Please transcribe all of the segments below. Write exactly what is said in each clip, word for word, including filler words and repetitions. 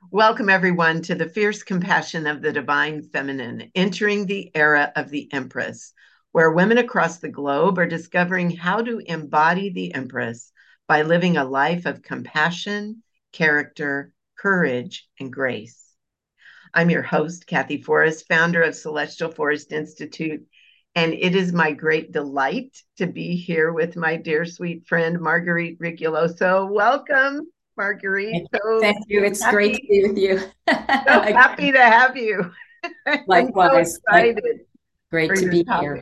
Welcome, everyone, to the fierce compassion of the divine feminine, entering the era of the Empress, where women across the globe are discovering how to embody the Empress by living a life of compassion, character, courage, and grace. I'm your host, Kathy Forrest, founder of Celestial Forest Institute, and it is my great delight to be here with my dear sweet friend, Marguerite Riculoso. Welcome, Marguerite. Thank you. So Thank you. It's great to happy be with you. So happy to have you. I'm so Likewise, like excited great for to your be here. topic.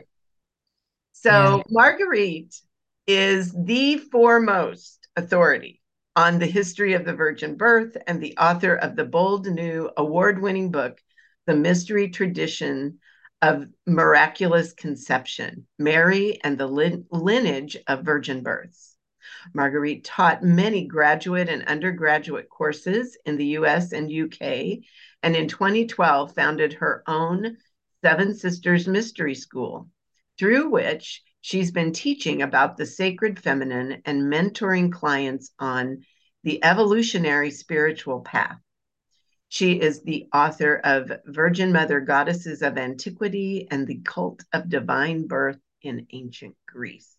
Yeah. So, Marguerite is the foremost authority on the history of the virgin birth and the author of the bold new award winning book, The Mystery Tradition of Miraculous Conception, Mary and the Lin- Lineage of Virgin Births. Marguerite taught many graduate and undergraduate courses in the U S and U K, and in twenty twelve founded her own Seven Sisters Mystery School, through which she's been teaching about the sacred feminine and mentoring clients on the evolutionary spiritual path. She is the author of Virgin Mother Goddesses of Antiquity and the Cult of Divine Birth in Ancient Greece.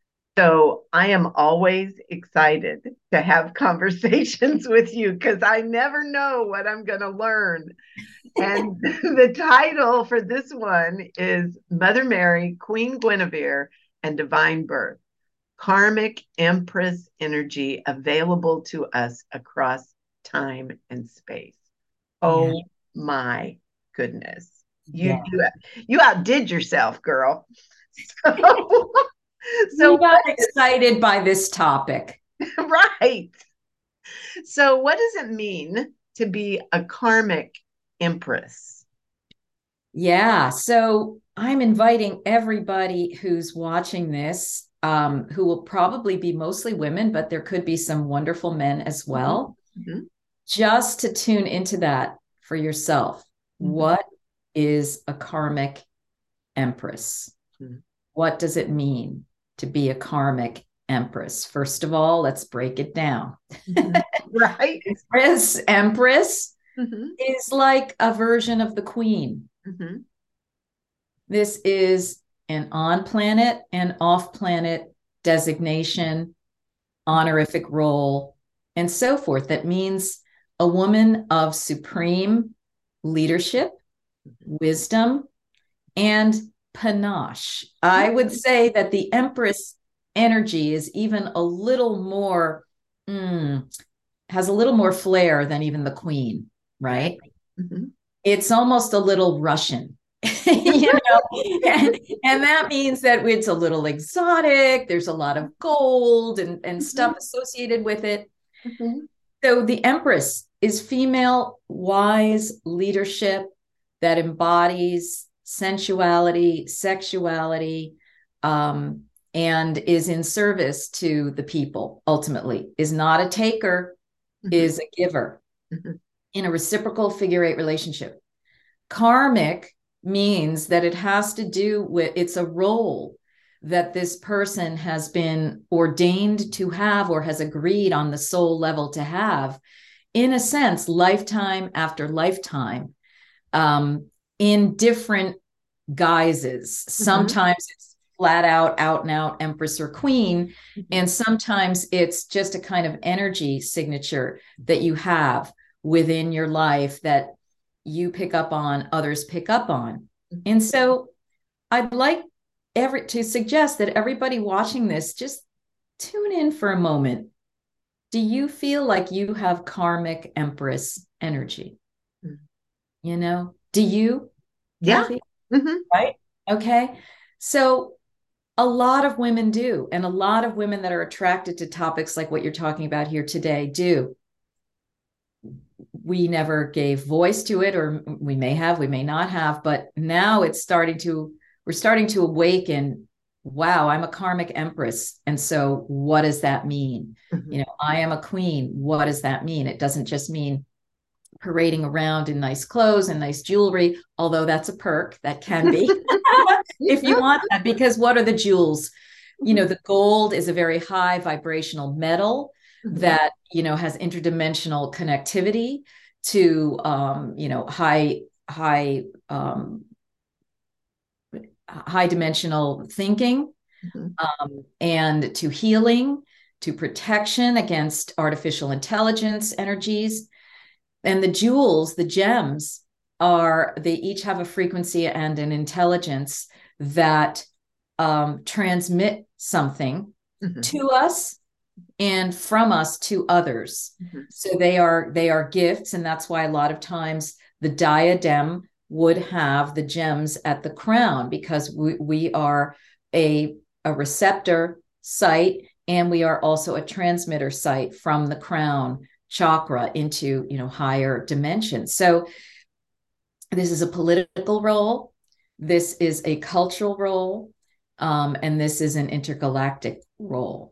So I am always excited to have conversations with you because I never know what I'm going to learn. And the title for this one is Mother Mary, Queen Guinevere, and Divine Birth, Karmic Empress Energy Available to Us Across Time and Space. Yeah. Oh my goodness. You, Yeah. you, you outdid yourself, girl. So, We so got excited by this topic. right. So, what does it mean to be a karmic empress? Yeah. So I'm inviting everybody who's watching this, um, who will probably be mostly women, but there could be some wonderful men as Mhm, well, mhm, just to tune into that for yourself. mhm, What is a karmic empress? mhm, What does it mean to be a karmic empress? First of all, let's break it down. mhm. Right? Empress, empress Mhm, is like a version of the queen. mhm, This is an on planet and off planet designation, honorific role, and so forth. That means a woman of supreme leadership, mhm, wisdom, and panache. I would say that the Empress energy is even a little more, mm, has a little more flair than even the Queen, right. right? Mhm, It's almost a little Russian. you know, and, and that means that it's a little exotic. There's a lot of gold and, and mhm, stuff associated with it. mhm, So the Empress is female wise leadership that embodies sensuality, sexuality, um, and is in service to the people, ultimately, is not a taker, mhm, is a giver mhm, in a reciprocal figure eight relationship. Karmic means that it has to do with, it's a role that this person has been ordained to have or has agreed on the soul level to have, in a sense, lifetime after lifetime, um, in different guises. mhm, Sometimes it's flat out, out and out empress or queen. mhm, And sometimes it's just a kind of energy signature that you have within your life that you pick up on, others pick up on. mhm. And so I'd like every to suggest that everybody watching this just tune in for a moment. Do you feel like you have karmic empress energy? You know, do you, Yeah. Kathy? Mhm, Right. Okay. So a lot of women do, and a lot of women that are attracted to topics like what you're talking about here today do. We never gave voice to it, or we may have, we may not have, but now it's starting to, we're starting to awaken. Wow, I'm a karmic empress. And so what does that mean? You mhm, know, I am a queen. What does that mean? It doesn't just mean parading around in nice clothes and nice jewelry, although that's a perk that can be if you want that, because what are the jewels? You know, the gold is a very high vibrational metal mhm, that, you know, has interdimensional connectivity to um, you know, high high um, high dimensional thinking, Mm-hmm. um, and to healing, to protection against artificial intelligence energies. And the jewels, the gems, are, they each have a frequency and an intelligence that um, transmit something Mm-hmm. to us and from us to others. Mm-hmm. So they are they are gifts, and that's why a lot of times the diadem would have the gems at the crown, because we, we are a, a receptor site, and we are also a transmitter site from the crown chakra into, you know, higher dimensions. So this is a political role, this is a cultural role, um, and this is an intergalactic role.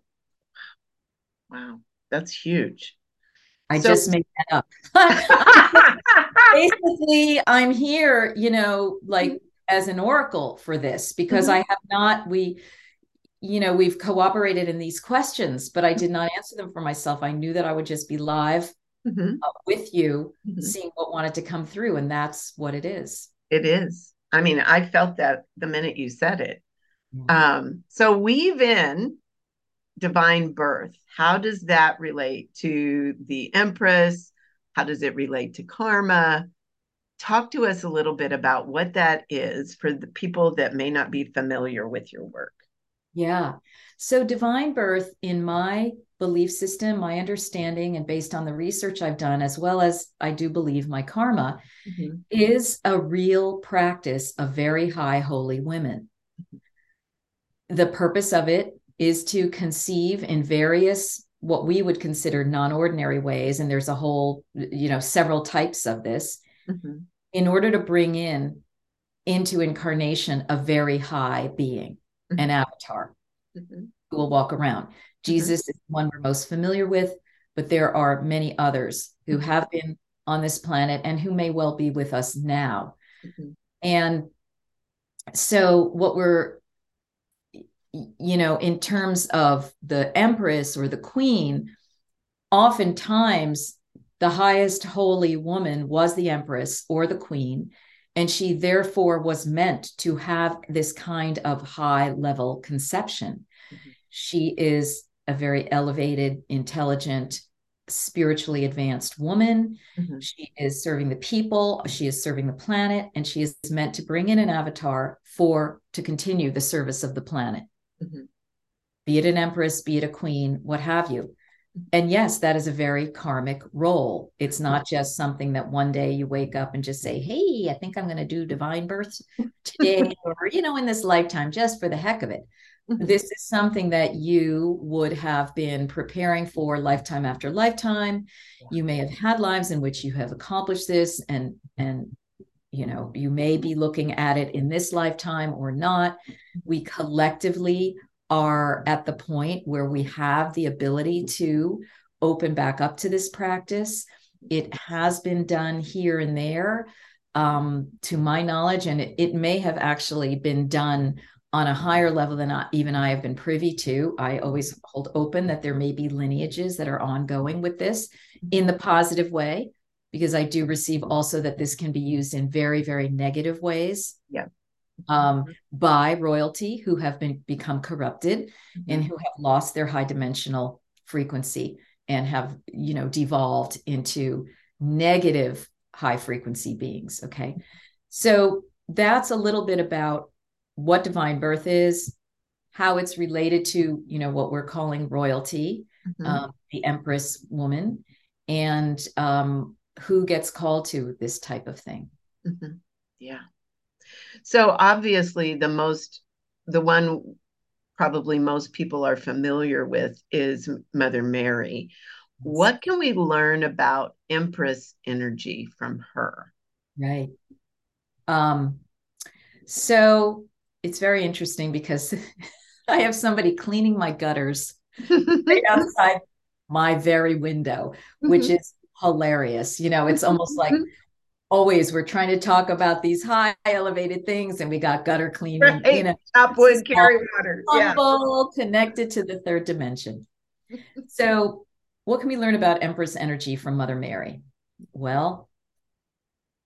Wow, that's huge. I So, just made that up. Basically, I'm here, you know, like as an oracle for this, because mm-hmm. I have not, we, you know, we've cooperated in these questions, but I did not answer them for myself. I knew that I would just be live Mm-hmm. uh, with you, Mm-hmm. seeing what wanted to come through. And that's what it is. It is. I mean, I felt that the minute you said it. Yeah. Um, so weave in divine birth. How does that relate to the Empress? How does it relate to karma? Talk to us a little bit about what that is for the people that may not be familiar with your work. Yeah. So divine birth, in my belief system, my understanding, and based on the research I've done, as well as I do believe my karma, mm-hmm. is a real practice of very high holy women. Mm-hmm. The purpose of it is to conceive in various, what we would consider non-ordinary ways, and there's a whole, you know, several types of this, mm-hmm. in order to bring in into incarnation a very high being, mm-hmm. an avatar, mm-hmm. who will walk around. Jesus mm-hmm. is the one we're most familiar with, but there are many others who mm-hmm. have been on this planet and who may well be with us now. Mm-hmm. And so what we're, you know, in terms of the Empress or the Queen, oftentimes the highest holy woman was the Empress or the Queen, and she therefore was meant to have this kind of high level conception. Mm-hmm. She is a very elevated, intelligent, spiritually advanced woman. Mm-hmm. She is serving the people, she is serving the planet, and she is meant to bring in an avatar for to continue the service of the planet. Mm-hmm. Be it an empress, be it a queen, what have you. And yes, that is a very karmic role. It's not just something that one day you wake up and just say, hey, I think I'm going to do divine birth today, or, you know, in this lifetime, just for the heck of it. Mm-hmm. This is something that you would have been preparing for lifetime after lifetime. You may have had lives in which you have accomplished this, and, and, you know, you may be looking at it in this lifetime or not. We collectively are at the point where we have the ability to open back up to this practice. It has been done here and there, um, to my knowledge, and it, it may have actually been done on a higher level than I, even I have been privy to. I always hold open that there may be lineages that are ongoing with this in the positive way, because I do receive also that this can be used in very, very negative ways. Yeah. Um, by royalty who have been become corrupted, mm-hmm. and who have lost their high dimensional frequency and have, you know, devolved into negative high frequency beings. Okay. So that's a little bit about what divine birth is, how it's related to, you know, what we're calling royalty, mm-hmm. um, the Empress woman, and um, who gets called to this type of thing. Mm-hmm. Yeah. So obviously the most, the one probably most people are familiar with is Mother Mary. What can we learn about Empress energy from her? Right. Um, so it's very interesting because I have somebody cleaning my gutters right outside my very window, which mm-hmm. is hilarious. You know, it's almost like always we're trying to talk about these high elevated things, and we got gutter cleaning, right. You know, top wood, carry water, humble, yeah. Connected to the third dimension. So what can we learn about Empress energy from Mother Mary? Well,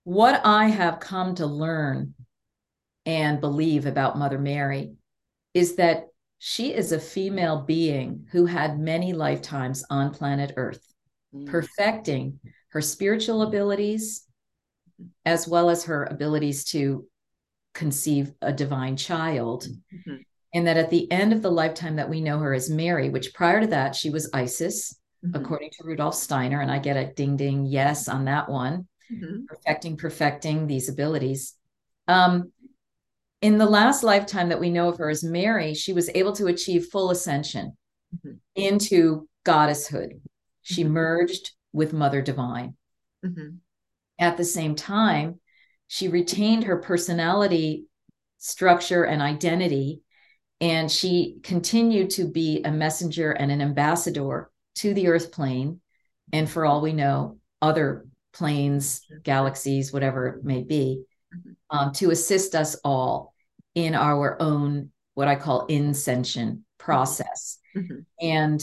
what I have come to learn and believe about Mother Mary is that she is a female being who had many lifetimes on planet Earth, mm. perfecting her spiritual abilities as well as her abilities to conceive a divine child. Mm-hmm. And that at the end of the lifetime that we know her as Mary, which prior to that, she was Isis, mm-hmm. according to Rudolf Steiner, and I get a ding, ding, yes on that one, mm-hmm. perfecting, perfecting these abilities. Um, in the last lifetime that we know of her as Mary, she was able to achieve full ascension mm-hmm. into goddesshood. She mm-hmm. merged with Mother Divine. Mm-hmm. At the same time, she retained her personality structure and identity, and she continued to be a messenger and an ambassador to the Earth plane, and for all we know, other planes, galaxies, whatever it may be, um, to assist us all in our own, what I call ascension process, mm-hmm. and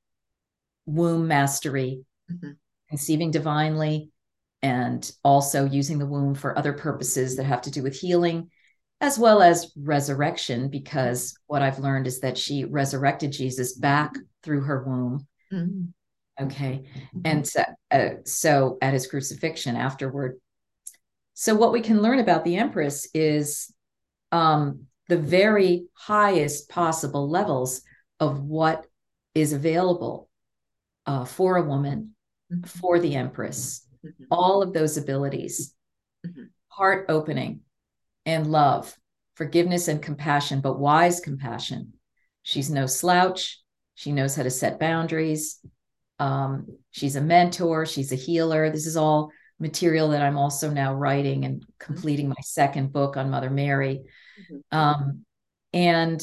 womb mastery, mm-hmm. conceiving divinely, and also using the womb for other purposes that have to do with healing, as well as resurrection, because what I've learned is that she resurrected Jesus back through her womb. Mm-hmm. Okay. Mm-hmm. And so, uh, so at his crucifixion afterward. So what we can learn about the Empress is um, the very highest possible levels of what is available uh, for a woman, mm-hmm. for the Empress. Mm-hmm. All of those abilities, mm-hmm. heart opening and love, forgiveness and compassion, but wise compassion. She's no slouch. She knows how to set boundaries. Um, she's a mentor. She's a healer. This is all material that I'm also now writing and completing my second book on Mother Mary. Mm-hmm. Um, and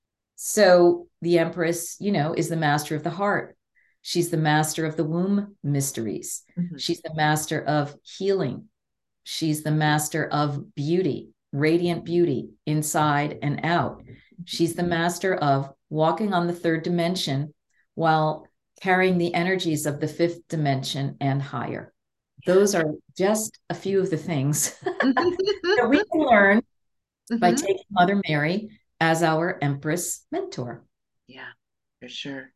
so the Empress, you know, is the master of the heart. She's the master of the womb mysteries. Mm-hmm. She's the master of healing. She's the master of beauty, radiant beauty inside and out. She's the master of walking on the third dimension while carrying the energies of the fifth dimension and higher. Those are just a few of the things that we can learn mm-hmm. by taking Mother Mary as our Empress mentor. Yeah, for sure.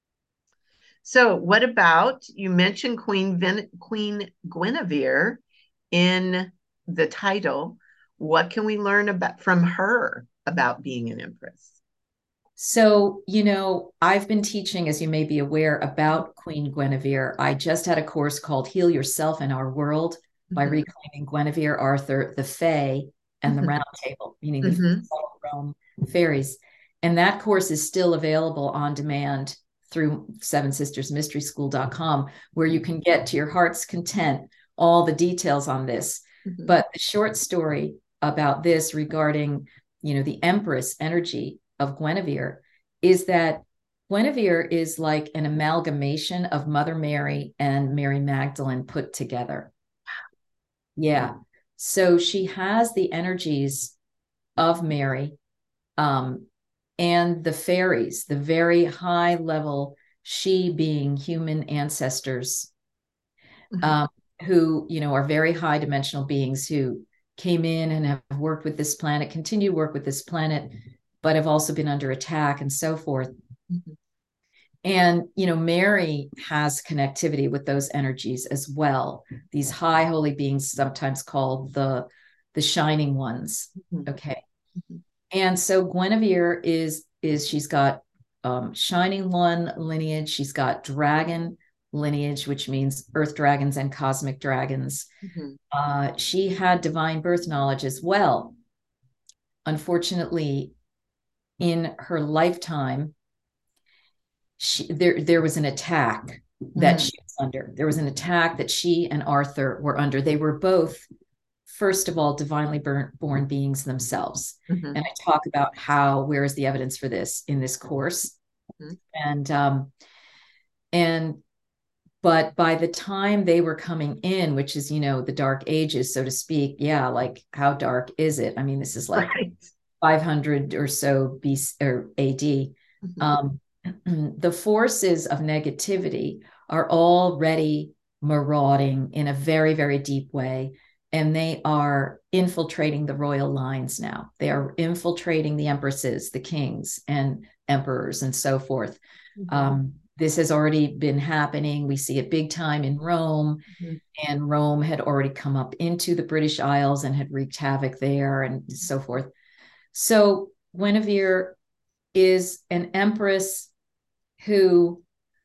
So what about, you mentioned Queen Ven- Queen Guinevere in the title. What can we learn about from her about being an empress? So, you know, I've been teaching, as you may be aware, about Queen Guinevere. I just had a course called Heal Yourself in Our World by mm-hmm. reclaiming Guinevere, Arthur, the Fae, and the mm-hmm. Round Table, meaning mm-hmm. the subtle realm fairies. And that course is still available on demand through seven sisters mystery school dot com, where you can get to your heart's content all the details on this. Mm-hmm. But the short story about this regarding, you know, the Empress energy of Guinevere is that Guinevere is like an amalgamation of Mother Mary and Mary Magdalene put together. Yeah. So she has the energies of Mary, um, and the fairies, the very high level, she being human ancestors, mm-hmm. um, who, you know, are very high dimensional beings who came in and have worked with this planet, continue to work with this planet, but have also been under attack and so forth. Mm-hmm. And, you know, Mary has connectivity with those energies as well. These high holy beings, sometimes called the, the shining ones. Mm-hmm. Okay. Mm-hmm. And so Guinevere is, is she's got um, shining one lineage. She's got dragon lineage, which means earth dragons and cosmic dragons. Mm-hmm. Uh, she had divine birth knowledge as well. Unfortunately, in her lifetime, she, there, there was an attack that mm-hmm. she was under. There was an attack that she and Arthur were under. They were both, first of all, divinely born, born beings themselves. Mm-hmm. And I talk about how, where is the evidence for this in this course. Mm-hmm. And, um, and, but by the time they were coming in, which is, you know, the dark ages, so to speak. Yeah. Like, how dark is it? I mean, this is like right. five hundred or so B C or A D. Mm-hmm. Um, the forces of negativity are already marauding in a very, very deep way. and they are infiltrating the royal lines now. They are infiltrating the empresses, the kings, and emperors, and so forth. Mm-hmm. Um, this has already been happening. We see it big time in Rome, mm-hmm. and Rome had already come up into the British Isles and had wreaked havoc there, and so forth. So Guinevere is an empress who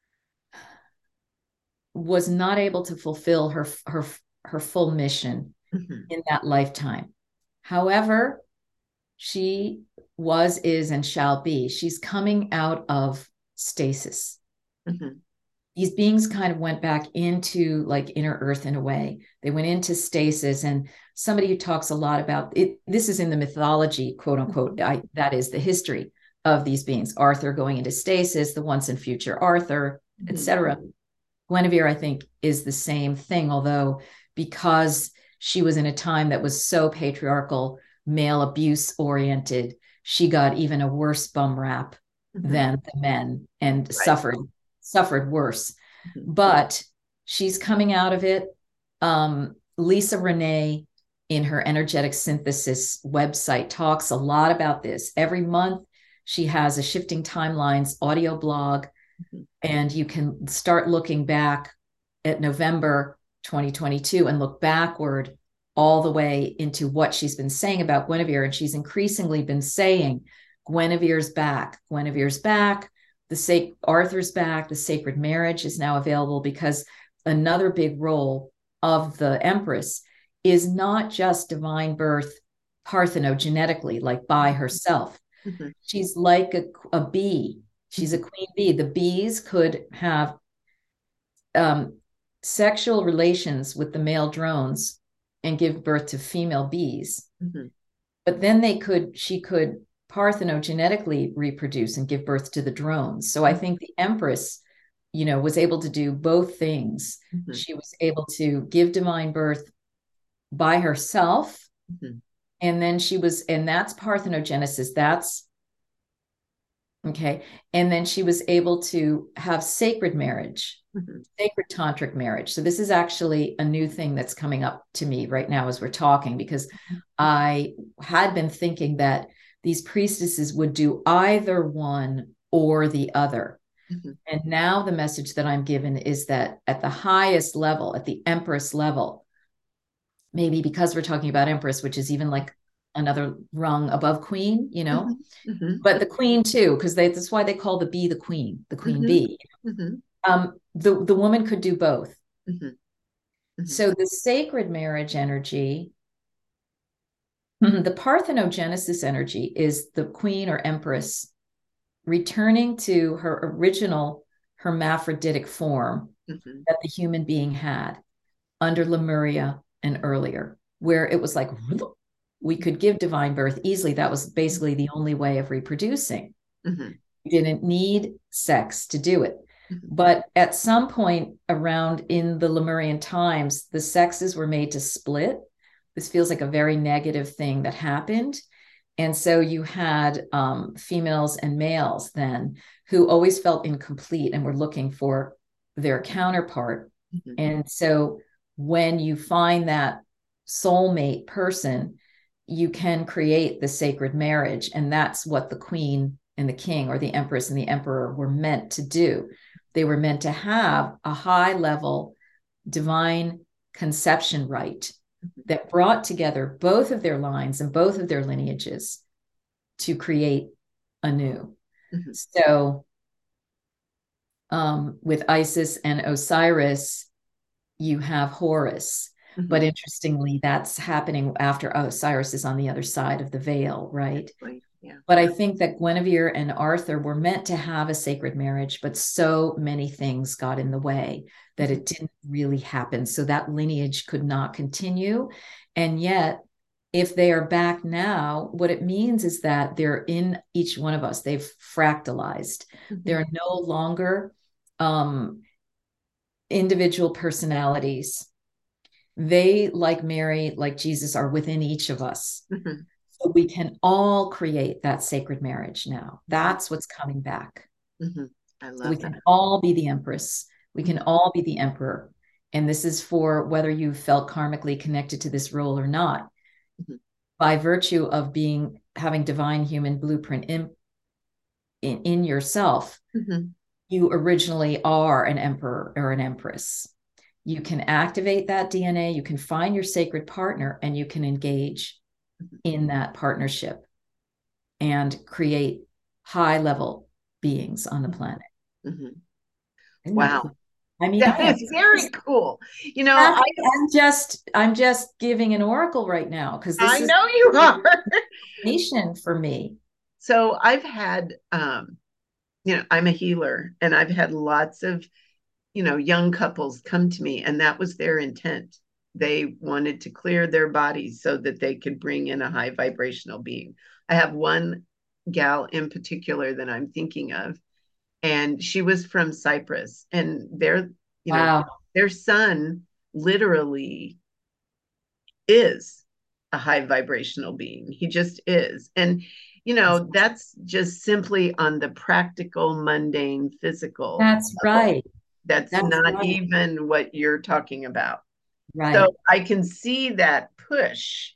was not able to fulfill her her her full mission, mm-hmm. in that lifetime. However, she was, is, and shall be. She's coming out of stasis. Mm-hmm. These beings kind of went back into like inner earth in a way. They went into stasis, and somebody who talks a lot about it, this is in the mythology, quote unquote, I, that is the history of these beings. Arthur going into stasis, the once and future Arthur, mm-hmm. et cetera. Guinevere, I think, is the same thing, although because she was in a time that was so patriarchal, male abuse oriented, she got even a worse bum rap, mm-hmm. than the men, and right. suffered suffered worse. Mm-hmm. But she's coming out of it. Um, Lisa Renee, in her Energetic Synthesis website, talks a lot about this. Every month, she has a Shifting Timelines audio blog, mm-hmm. and you can start looking back at November twenty twenty-two and look backward all the way into what she's been saying about Guinevere. And she's increasingly been saying, Guinevere's back, Guinevere's back, the sac- Arthur's back, the sacred marriage is now available, because another big role of the Empress is not just divine birth parthenogenetically, like by herself. Mm-hmm. She's like a, a bee. She's a queen bee. The bees could have um, sexual relations with the male drones and give birth to female bees. Mm-hmm. But then they could, she could parthenogenetically reproduce and give birth to the drones. So I think the Empress, you know, was able to do both things. Mm-hmm. She was able to give divine birth by herself. Mm-hmm. And then she was, and that's parthenogenesis. That's okay. And then she was able to have sacred marriage, mm-hmm. sacred tantric marriage. So this is actually a new thing that's coming up to me right now as we're talking, because mm-hmm. I had been thinking that these priestesses would do either one or the other. Mm-hmm. And now the message that I'm given is that at the highest level, at the Empress level, maybe because we're talking about Empress, which is even like another rung above queen, you know, mm-hmm. but the queen too, because that's why they call the bee the queen, the queen mm-hmm. bee. Mm-hmm. Um, the, the woman could do both. Mm-hmm. Mm-hmm. So the sacred marriage energy, the parthenogenesis energy, is the queen or Empress returning to her original hermaphroditic form, mm-hmm. that the human being had under Lemuria and earlier, where it was like, we could give divine birth easily. That was basically the only way of reproducing. Mm-hmm. You didn't need sex to do it. Mm-hmm. But at some point around in the Lemurian times, the sexes were made to split. This feels like a very negative thing that happened. And so you had um, females and males then who always felt incomplete and were looking for their counterpart. Mm-hmm. And so when you find that soulmate person, you can create the sacred marriage. And that's what the queen and the king, or the Empress and the emperor, were meant to do. They were meant to have a high level divine conception rite that brought together both of their lines and both of their lineages to create anew. Mm-hmm. So um, with Isis and Osiris, you have Horus. Mm-hmm. But interestingly, that's happening after Osiris is on the other side of the veil, right? Right. Yeah. But I think that Guinevere and Arthur were meant to have a sacred marriage, but so many things got in the way that it didn't really happen. So that lineage could not continue. And yet, if they are back now, what it means is that they're in each one of us. They've fractalized. Mm-hmm. They're no longer um, individual personalities. They, like Mary, like Jesus, are within each of us. Mm-hmm. So we can all create that sacred marriage now. That's what's coming back. Mm-hmm. I love so we that. Can all be the Empress. We can all be the emperor. and this is for whether you felt karmically connected to this role or not, mm-hmm. by virtue of being having divine human blueprint in in, in yourself, mm-hmm. you originally are an emperor or an empress. You can activate that D N A, you can find your sacred partner, and you can engage in that partnership and create high level beings on the planet. Mm-hmm. Wow. Cool? I mean, that is very cool. You know, I, I'm just, I'm just giving an oracle right now because this I is know you are nation for me. So I've had, um, you know, I'm a healer, and I've had lots of, you know, young couples come to me, and that was their intent. They wanted to clear their bodies so that they could bring in a high vibrational being. I have one gal in particular that I'm thinking of, and she was from Cyprus, and their, you know, wow. their son literally is a high vibrational being. He just is. And, you know, that's just simply on the practical, mundane, physical. That's level. Right. That's, that's not right. even what you're talking about. Right. So I can see that push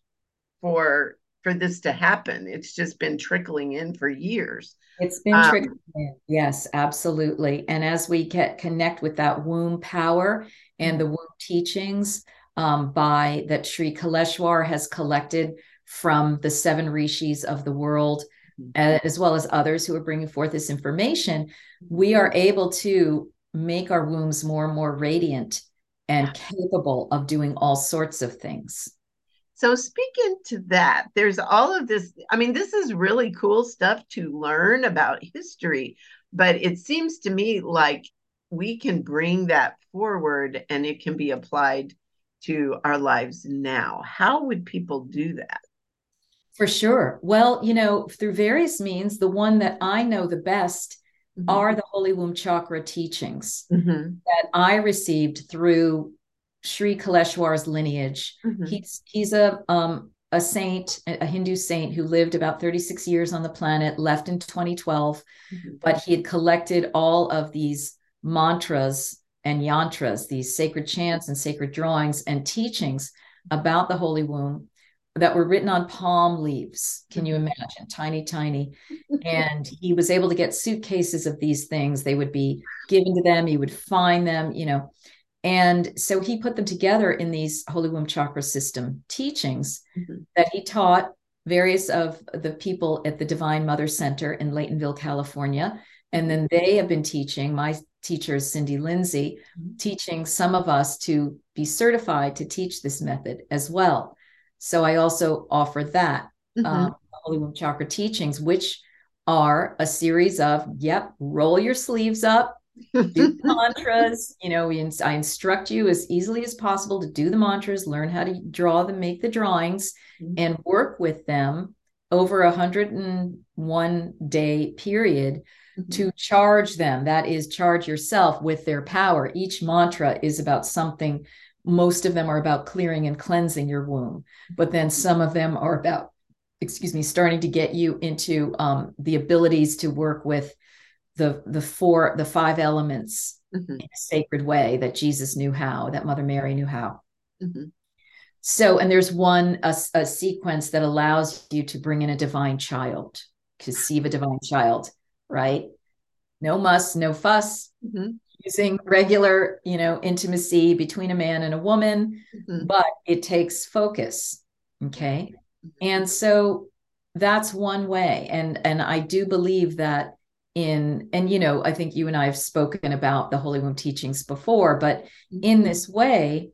for for this to happen. It's just been trickling in for years. It's been um, trickling in. Yes, absolutely. And as we get connect with that womb power and the womb teachings um, by that Sri Kaleshwar has collected from the seven rishis of the world, mm-hmm. as well as others who are bringing forth this information, we are able to make our wombs more and more radiant and capable of doing all sorts of things. So speaking to that, there's all of this. I mean, this is really cool stuff to learn about history, but it seems to me like we can bring that forward and it can be applied to our lives now. How would people do that? For sure. Well, you know, through various means, the one that I know the best mm-hmm. are the Holy Womb Chakra teachings mm-hmm. that I received through Sri Kaleshwar's lineage. Mm-hmm. He's he's a um a saint, a Hindu saint who lived about thirty-six years on the planet, left in twenty twelve, mm-hmm. but he had collected all of these mantras and yantras, these sacred chants and sacred drawings and teachings about the Holy Womb that were written on palm leaves. Can you imagine? Tiny, tiny. And he was able to get suitcases of these things. They would be given to them. He would find them, you know. And so he put them together in these Holy Womb Chakra System teachings mm-hmm. that he taught various of the people at the Divine Mother Center in Laytonville, California. And then they have been teaching, my teacher is Cindy Lindsay, mm-hmm. teaching some of us to be certified to teach this method as well. So I also offer that, mm-hmm. um, Holy Womb Chakra teachings, which are a series of, yep, roll your sleeves up, do mantras. You know, we, I instruct you as easily as possible to do the mantras, learn how to draw them, make the drawings, mm-hmm. and work with them over a one hundred one day period mm-hmm. to charge them. That is, charge yourself with their power. Each mantra is about something. Most of them are about clearing and cleansing your womb, but then some of them are about, excuse me, starting to get you into um, the abilities to work with the the four, the five elements mm-hmm. in a sacred way that Jesus knew how, that Mother Mary knew how. Mm-hmm. So, and there's one, a, a sequence that allows you to bring in a divine child, conceive a divine child, right? No muss, no fuss, mm-hmm. using regular, you know, intimacy between a man and a woman, mm-hmm. but it takes focus. Okay. And so that's one way. And, and I do believe that in, and, you know, I think you and I have spoken about the Holy Womb teachings before, but in this way,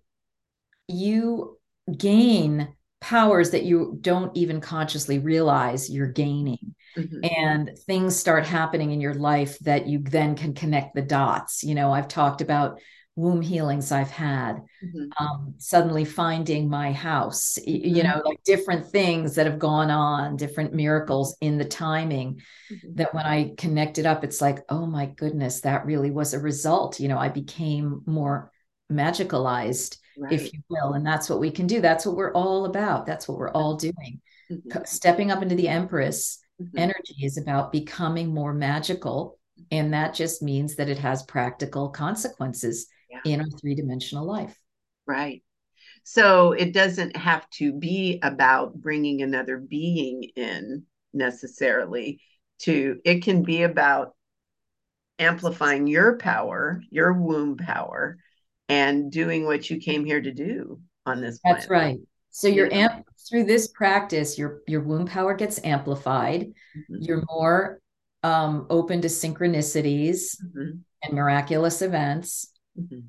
you gain powers that you don't even consciously realize you're gaining. Mm-hmm. And things start happening in your life that you then can connect the dots. You know, I've talked about womb healings I've had, mm-hmm. um, suddenly finding my house, mm-hmm. you know, like different things that have gone on, different miracles in the timing mm-hmm. that when I connect it up, it's like, oh my goodness, that really was a result. You know, I became more magicalized, right. if you will. And that's what we can do. That's what we're all about. That's what we're all doing. Mm-hmm. Stepping up into the Empress mm-hmm. energy is about becoming more magical. And that just means that it has practical consequences. Yeah. in our three-dimensional life. Right. So it doesn't have to be about bringing another being in necessarily to, it can be about amplifying your power, your womb power, and doing what you came here to do on this That's planet. right. So You you're know? amp through this practice, your your womb power gets amplified. Mm-hmm. You're more um, open to synchronicities Mm-hmm. and miraculous events. Mm-hmm.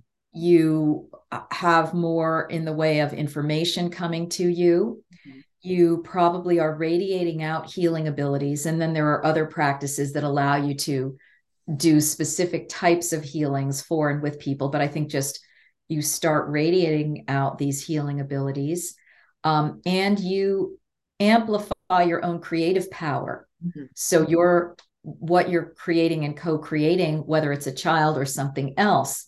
You have more in the way of information coming to you. Mm-hmm. You probably are radiating out healing abilities. And then there are other practices that allow you to do specific types of healings for and with people. But I think just you start radiating out these healing abilities, um, and you amplify your own creative power. Mm-hmm. So you're what you're creating and co-creating, whether it's a child or something else,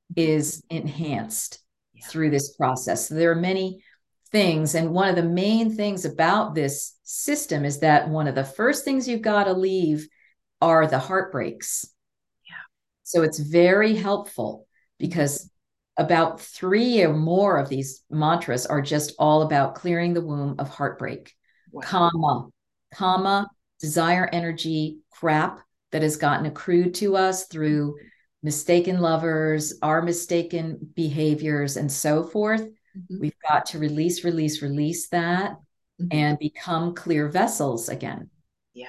is enhanced Yeah. through this process. So there are many things. And one of the main things about this system is that one of the first things you've got to leave are the heartbreaks. Yeah. So it's very helpful because about three or more of these mantras are just all about clearing the womb of heartbreak. Wow. Karma, karma, desire energy, crap that has gotten accrued to us through mistaken lovers, our mistaken behaviors, and so forth. Mm-hmm. We've got to release, release, release that, mm-hmm. and become clear vessels again. Yeah.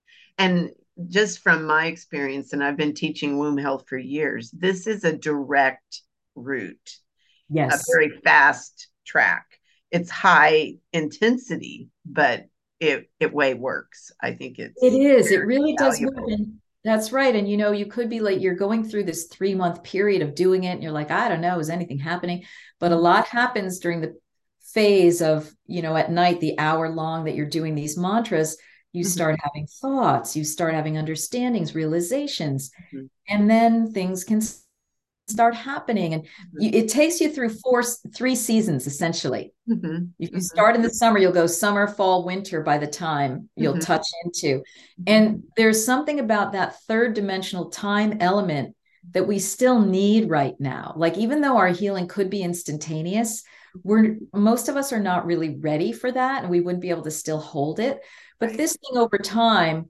And just from my experience, and I've been teaching womb health for years, this is a direct route. Yes. A very fast track. It's high intensity, but it it way works. I think it's it is. It really valuable. does work. And that's right. And you know, you could be like, you're going through this three month period of doing it, and you're like, I don't know, is anything happening? But mm-hmm. a lot happens during the phase of, you know, at night, the hour long that you're doing these mantras. You mm-hmm. start having thoughts, you start having understandings, realizations, mm-hmm. and then things can start happening. And mm-hmm. you, it takes you through four, three seasons, essentially. Mm-hmm. If you start in the summer, you'll go summer, fall, winter by the time you'll mm-hmm. touch into. And there's something about that third dimensional time element that we still need right now. Like, even though our healing could be instantaneous, we're most of us are not really ready for that, and we wouldn't be able to still hold it. But right. This thing over time,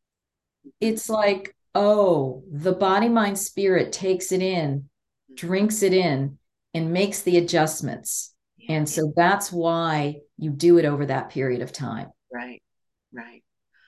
it's like, oh, the body, mind, spirit takes it in, drinks it in, and makes the adjustments. Yeah. And so that's why you do it over that period of time. Right, right.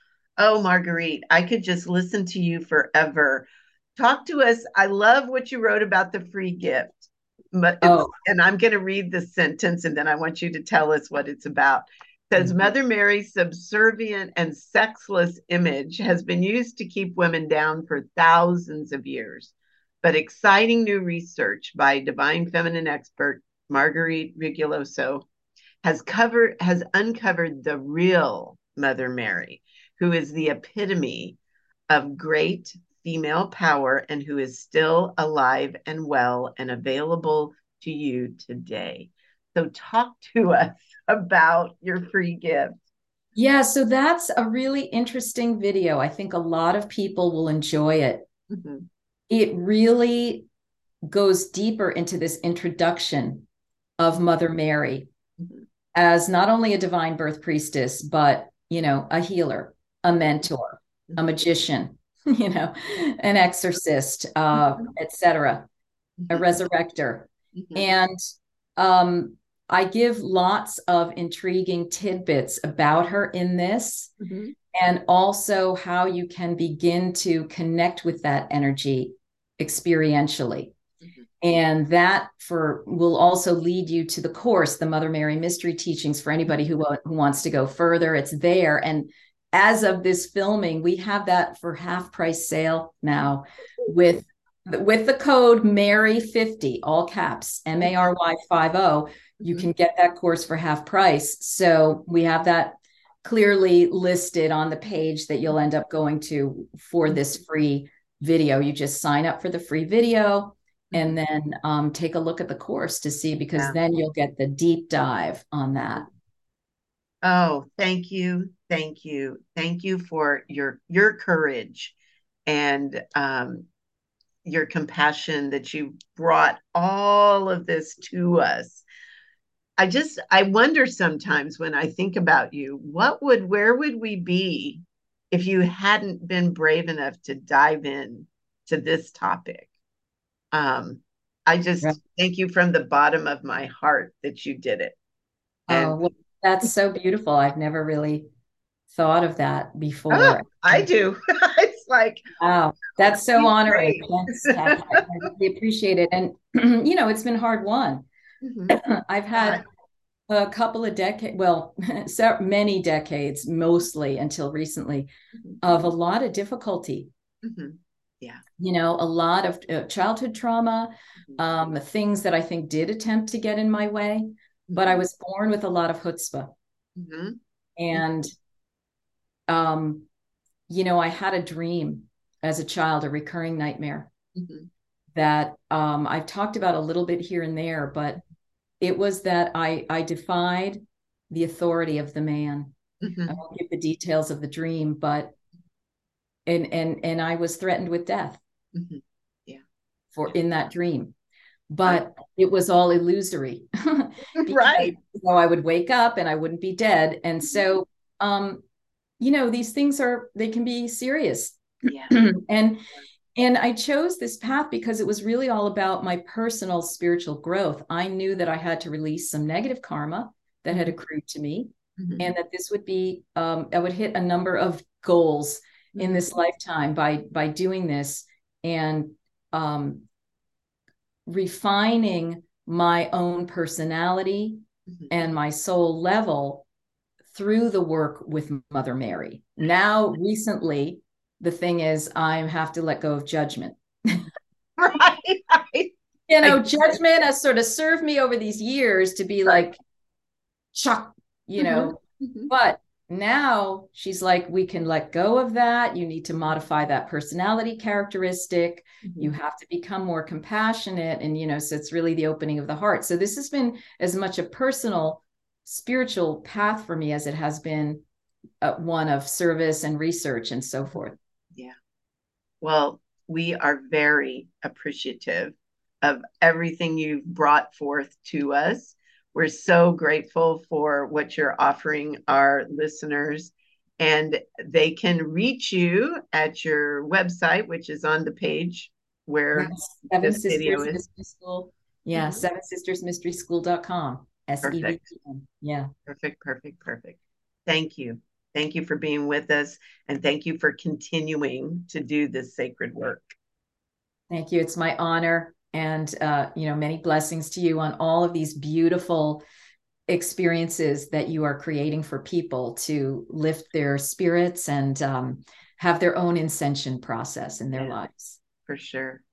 Oh, Marguerite, I could just listen to you forever. Talk to us. I love what you wrote about the free gift. But oh. And I'm going to read the sentence, and then I want you to tell us what it's about. It says, mm-hmm. Mother Mary's subservient and sexless image has been used to keep women down for thousands of years. But exciting new research by divine feminine expert Marguerite Rigoglioso has covered has uncovered the real Mother Mary, who is the epitome of great female power and who is still alive and well and available to you today. So talk to us about your free gift. Yeah, so that's a really interesting video. I think a lot of people will enjoy it. Mm-hmm. It really goes deeper into this introduction of Mother Mary mm-hmm. as not only a divine birth priestess, but, you know, a healer, a mentor, mm-hmm. a magician, you know, an exorcist, uh, mm-hmm. et cetera, mm-hmm. a resurrector. Mm-hmm. And um, I give lots of intriguing tidbits about her in this, mm-hmm. and also how you can begin to connect with that energy experientially. Mm-hmm. And that for will also lead you to the course, the Mother Mary Mystery Teachings, for anybody who, who wants to go further. It's there. And as of this filming, we have that for half price sale now with, with the code Mary fifty, all caps, M A R Y fifty. You can get that course for half price. So we have that clearly listed on the page that you'll end up going to for this free video. You just sign up for the free video and then um, take a look at the course to see, because yeah. then you'll get the deep dive on that. Oh, thank you. Thank you. Thank you for your, your courage and um, your compassion, that you brought all of this to us. I just, I wonder sometimes when I think about you, what would, where would we be if you hadn't been brave enough to dive in to this topic? Um, I Right. just thank you from the bottom of my heart that you did it. Oh, And well, that's so beautiful. I've never really thought of that oh, before. I do. It's like, Wow, that's so he's honoring. great. Thanks, Kath. I, I really appreciate it. And, you know, it's been hard won. Mhm. I've God. had a couple of decades, well, so many decades, mostly until recently, Mhm. of a lot of difficulty. Mhm. Yeah. You know, a lot of uh, childhood trauma, Mhm. um, things that I think did attempt to get in my way. But I Mhm. was born with a lot of chutzpah. Mhm. And, um, you know, I had a dream as a child, a recurring nightmare Mhm. that um, I've talked about a little bit here and there, but it was that I, I defied the authority of the man. I Mhm. won't give the details of the dream, but and and and I was threatened with death Mhm. Yeah. for Yeah. in that dream. I, But it was all illusory because right. you know, I would wake up and I wouldn't be dead. And so um, you know, these things are they can be serious. Yeah. and and I chose this path because it was really all about my personal spiritual growth. I knew that I had to release some negative karma that had Mhm. accrued to me, Mhm. and that this would be um, I would hit a number of goals in Mhm. this lifetime by by doing this and um, refining my own personality Mhm. and my soul level through the work with Mother Mary. Now, recently, the thing is, I have to let go of judgment. Right. Right. You I, know, judgment has sort of served me over these years to be right. like, chuck, you Mhm. know, Mhm. but now she's like, we can let go of that. You need to modify that personality characteristic. You Mhm. have to become more compassionate. And, you know, so it's really the opening of the heart. So this has been as much a personal, spiritual path for me as it has been uh, one of service and research and so forth. Yeah. Well, we are very appreciative of everything you've brought forth to us. We're so grateful for what you're offering our listeners, and they can reach you at your website, which is on the page where Yes. Seven this video Sisters is. Mystery School. Yeah, Mhm. seven sisters mystery school dot com. S E V Perfect. P N. Yeah. Perfect, perfect, perfect. Thank you. Thank you for being with us, and thank you for continuing to do this sacred work. Thank you. It's my honor. And, uh, you know, many blessings to you on all of these beautiful experiences that you are creating for people to lift their spirits and um, have their own ascension process in their Yeah, lives. for sure.